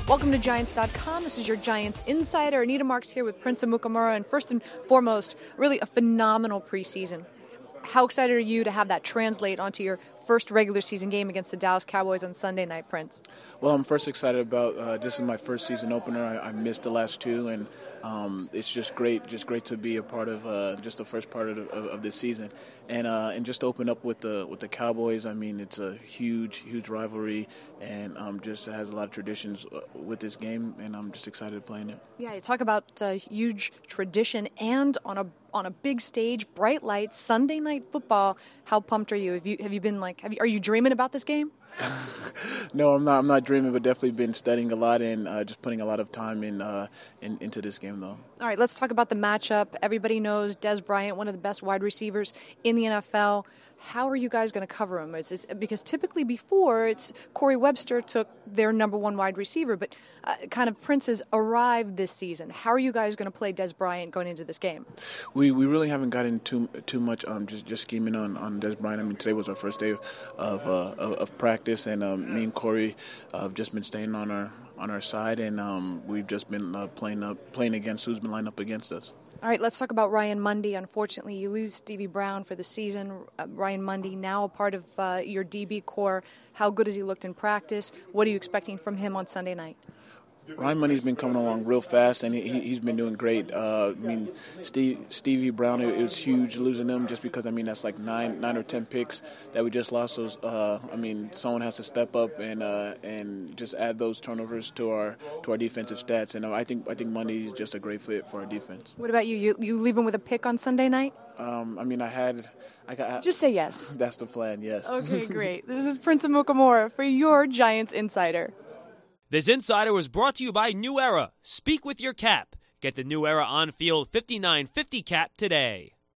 Welcome to Giants.com. This is your Giants Insider. Anita Marks here with Prince Amukamara. And first and foremost, really a phenomenal preseason. How excited are you to have that translate onto your first regular season game against the Dallas Cowboys on Sunday night, Prince? Well, I'm first excited about this is my first season opener. I missed the last two, and it's just great to be a part of just the first part of this season, and just to open up with the Cowboys. I mean, it's a huge rivalry, and just has a lot of traditions with this game, and I'm just excited to play in it. Yeah, you talk about huge tradition and on a big stage, bright lights, Sunday night football. How pumped are you? Have you been are you dreaming about this game? No, I'm not dreaming, but definitely been studying a lot and just putting a lot of time into this game, though. All right, let's talk about the matchup. Everybody knows Dez Bryant, one of the best wide receivers in the NFL. How are you guys going to cover him? Because typically before, it's Corey Webster took their number one wide receiver, but kind of Prince has arrived this season. How are you guys going to play Dez Bryant going into this game? We really haven't gotten too much just scheming on Dez Bryant. I mean, today was our first day of practice, and me and Corey have just been staying on our side, and we've just been playing against who's been lined up against us. All right, let's talk about Ryan Mundy. Unfortunately, you lose Stevie Brown for the season. Ryan Mundy now a part of your DB core. How good has he looked in practice? What are you expecting from him on Sunday night? Ryan Mundy's been coming along real fast, and he's been doing great. I mean, Stevie Brown, it was huge losing him just because, I mean, that's like 9 or 10 picks that we just lost. So, I mean, someone has to step up and just add those turnovers to our defensive stats. And I think Mundy is just a great fit for our defense. What about you? You leave him with a pick on Sunday night? I mean, I got. Just say yes. That's the plan, yes. Okay, great. This is Prince Amukamara for your Giants Insider. This Insider was brought to you by New Era. Speak with your cap. Get the New Era on-field 5950 cap today.